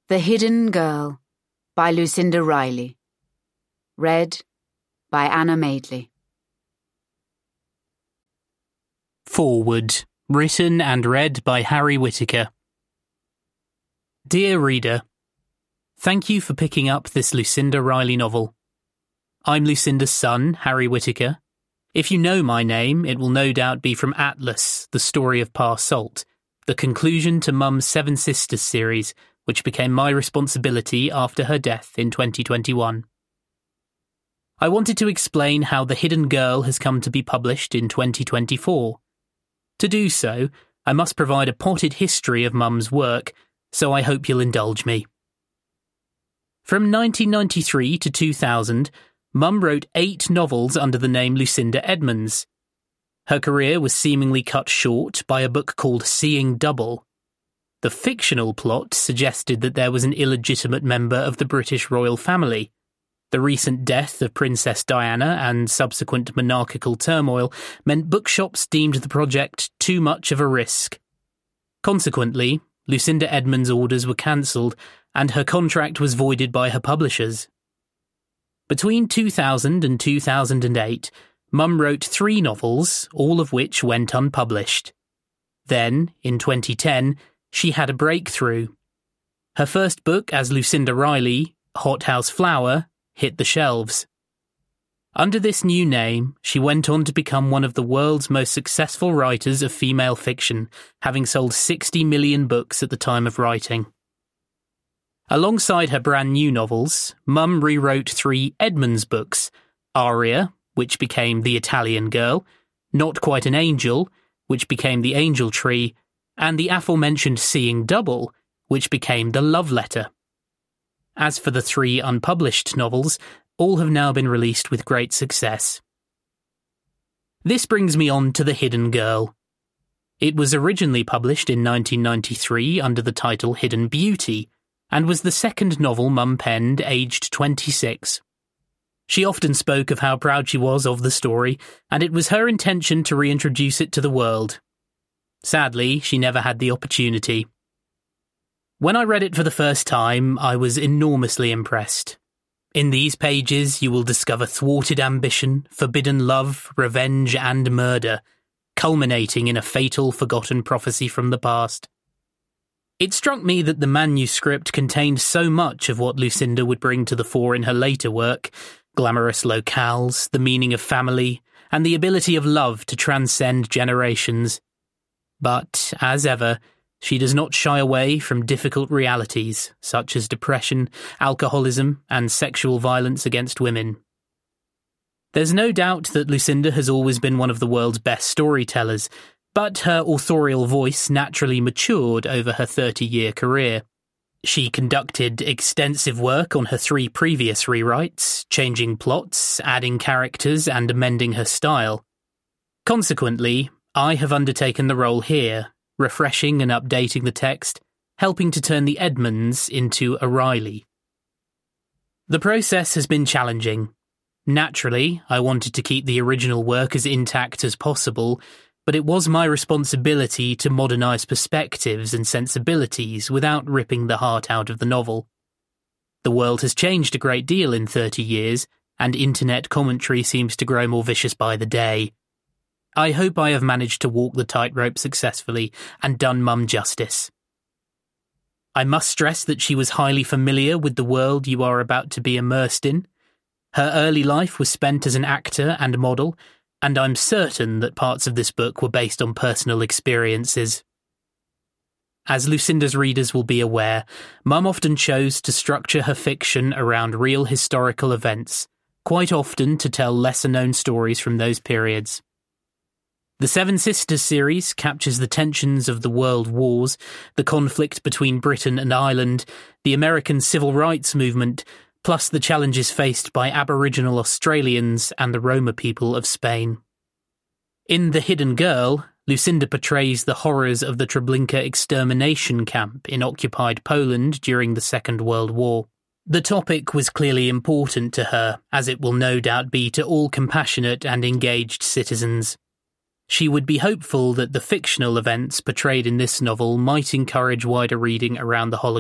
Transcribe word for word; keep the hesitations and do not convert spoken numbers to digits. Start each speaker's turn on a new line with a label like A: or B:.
A: The Hidden Girl by Lucinda Riley. Read by Anna Madeley.
B: Foreword, written and read by Harry Whittaker. Dear reader, thank you for picking up this Lucinda Riley novel. I'm Lucinda's son, Harry Whittaker. If you know my name, it will no doubt be from Atlas, the story of Pa Salt, the conclusion to Mum's Seven Sisters series, which became my responsibility after her death in twenty twenty-one. I wanted to explain how The Hidden Girl has come to be published in twenty twenty-four. To do so, I must provide a potted history of Mum's work, so I hope you'll indulge me. From nineteen ninety-three to two thousand, Mum wrote eight novels under the name Lucinda Edmonds. Her career was seemingly cut short by a book called Seeing Double. The fictional plot suggested that there was an illegitimate member of the British royal family. The recent death of Princess Diana and subsequent monarchical turmoil meant bookshops deemed the project too much of a risk. Consequently, Lucinda Edmonds' orders were cancelled and her contract was voided by her publishers. Between two thousand and two thousand eight, Mum wrote three novels, all of which went unpublished. Then, in twenty ten, she had a breakthrough. Her first book as Lucinda Riley, Hothouse Flower, hit the shelves. Under this new name, she went on to become one of the world's most successful writers of female fiction, having sold sixty million books at the time of writing. Alongside her brand new novels, Mum rewrote three Edmonds books: Aria, which became The Italian Girl, Not Quite an Angel, which became The Angel Tree, and the aforementioned Seeing Double, which became The Love Letter. As for the three unpublished novels, all have now been released with great success. This brings me on to The Hidden Girl. It was originally published in nineteen ninety-three under the title Hidden Beauty, and was the second novel Mum penned aged twenty-six. She often spoke of how proud she was of the story, and it was her intention to reintroduce it to the world. Sadly, she never had the opportunity. When I read it for the first time, I was enormously impressed. In these pages, you will discover thwarted ambition, forbidden love, revenge, and murder, culminating in a fatal, forgotten prophecy from the past. It struck me that the manuscript contained so much of what Lucinda would bring to the fore in her later work: glamorous locales, the meaning of family, and the ability of love to transcend generations. But, as ever, she does not shy away from difficult realities, such as depression, alcoholism, and sexual violence against women. There's no doubt that Lucinda has always been one of the world's best storytellers, but her authorial voice naturally matured over her thirty-year career. She conducted extensive work on her three previous rewrites, changing plots, adding characters, and amending her style. Consequently, I have undertaken the role here, refreshing and updating the text, helping to turn the Edmonds into a Riley. The process has been challenging. Naturally, I wanted to keep the original work as intact as possible, but it was my responsibility to modernise perspectives and sensibilities without ripping the heart out of the novel. The world has changed a great deal in thirty years, and internet commentary seems to grow more vicious by the day. I hope I have managed to walk the tightrope successfully and done Mum justice. I must stress that she was highly familiar with the world you are about to be immersed in. Her early life was spent as an actor and model, and I'm certain that parts of this book were based on personal experiences. As Lucinda's readers will be aware, Mum often chose to structure her fiction around real historical events, quite often to tell lesser-known stories from those periods. The Seven Sisters series captures the tensions of the world wars, the conflict between Britain and Ireland, the American civil rights movement, plus the challenges faced by Aboriginal Australians and the Roma people of Spain. In The Hidden Girl, Lucinda portrays the horrors of the Treblinka extermination camp in occupied Poland during the Second World War. The topic was clearly important to her, as it will no doubt be to all compassionate and engaged citizens. She would be hopeful that the fictional events portrayed in this novel might encourage wider reading around the Holocaust.